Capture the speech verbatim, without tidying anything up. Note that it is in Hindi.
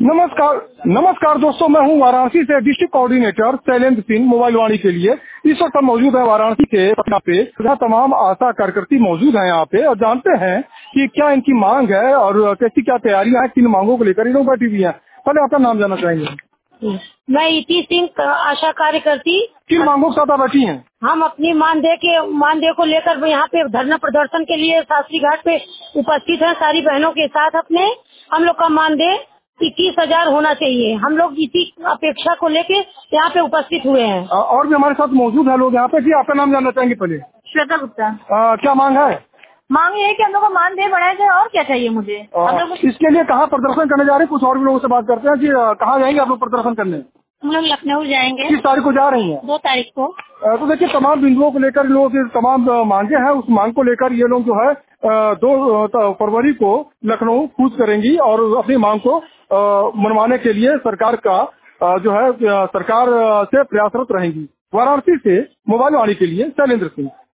नमस्कार नमस्कार दोस्तों, मैं हूं वाराणसी से district coordinator Shailendra Singh mobile Vaani के लिए। इस वक्त हम मौजूद है वाराणसी के पटना पे, जहाँ तमाम आशा कार्यकर्ती मौजूद हैं यहाँ पे, और जानते हैं कि क्या इनकी मांग है और कैसी क्या तैयारियां हैं, किन मांगों को लेकर ये लोग बैठी हुई हैं। पहले आपका नाम जानना चाहेंगे। मैं इति सिंह, आशा कार्यकर्ती। किन मांगों के साथ आप बैठी हैं? हम अपनी मानदेय के मानदेय को लेकर यहाँ पे धरना प्रदर्शन के लिए शास्त्री घाट पे उपस्थित हैं। सारी बहनों के साथ अपने हम लोग का मानदेय इक्कीस हजार होना चाहिए। हम लोग इसी अपेक्षा को लेके यहाँ पे उपस्थित हुए हैं। और भी हमारे साथ मौजूद है लोग यहाँ पे। जी, आपका नाम जानना चाहेंगे पहले? श्वेता गुप्ता। आ, क्या मांग है? मांग ये है कि हम लोग का मानदेय बढ़ाया जाए। और क्या चाहिए मुझे? हम लोग इसके लिए कहाँ प्रदर्शन करने जा रहे हैं? कुछ और भी लोगों से बात करते हैं। जी, कहाँ जाएंगे आप लोग प्रदर्शन करने? हम लोग लखनऊ जाएंगे। किस तारीख को जा रही हैं? दो तारीख को। तो देखिए, तमाम बिंदुओं को लेकर लोग तमाम मांगे हैं। उस मांग को लेकर ये लोग जो है दो फरवरी को लखनऊ कूच करेंगी और अपनी मांग को मनवाने के लिए सरकार का जो है सरकार से प्रयासरत रहेंगी। वाराणसी से मोबाइल वाणी के लिए शैलेंद्र सिंह।